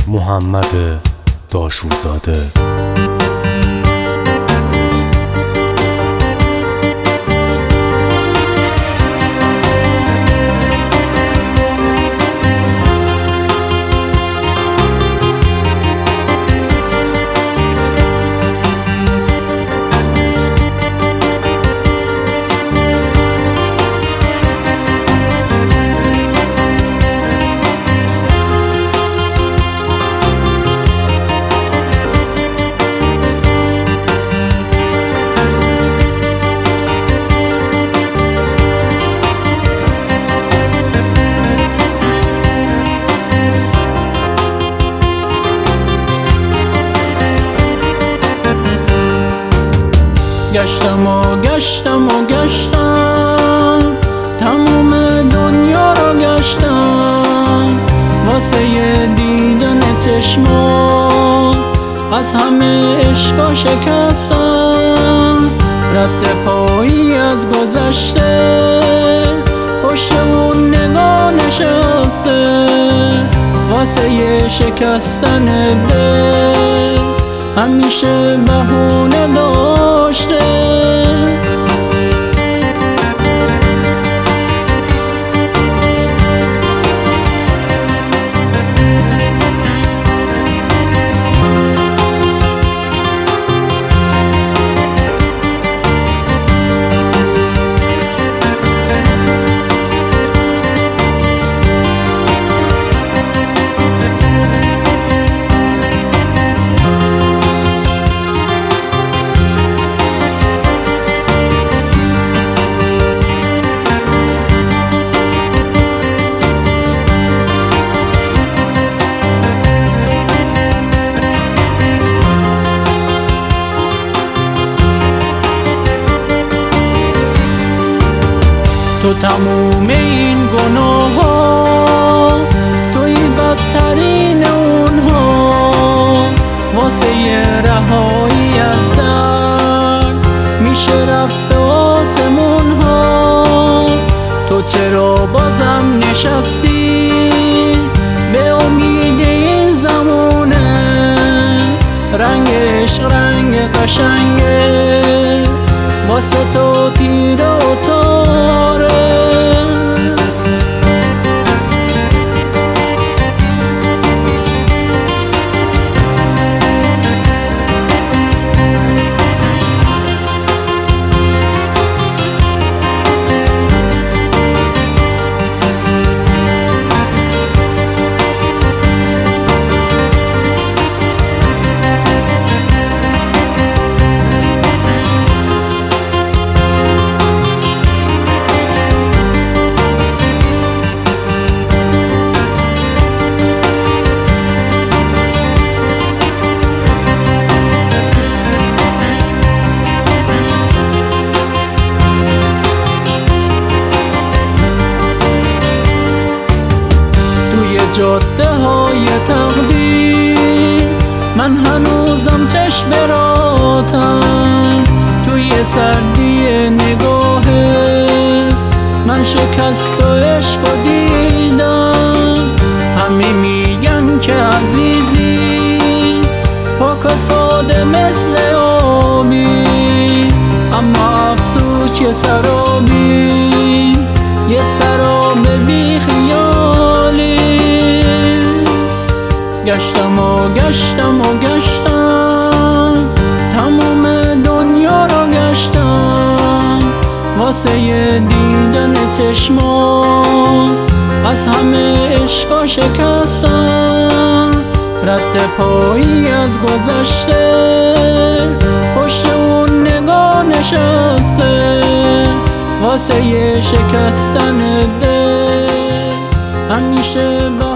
محمد داشوزاده. گشتم تمام دنیا را گشتم واسه دیدن چشما، از همه عشقا شکستم. رد پایی از گذشته پشت اون نگاه نشسته، واسه شکستن دل همیشه بهونه داشته. تو تموم این گناه ها، توی بدترین اونها، واسه رهایی از درد میشه رفت به آسمون ها. تو چرا بازم نشستی به امید این زمونه؟ رنگش رنگ قشنگه، واسه تو تیره و تاره. جاده های تقدیر من هنوزم چشم براتم، توی سردی نگاهه من شکست و عشق و دیدم. همه میگن که عزیزی پاک و ساده مثل آبی، اما افسوس که سرابی، یه سراب بی خیالی. گشتم تمام دنیا را گشتم واسه دیدن چشما، از همه عشقا شکستم. رد پایی از گذشته پشت اون نگاه نشسته، واسه شکستن دل همیشه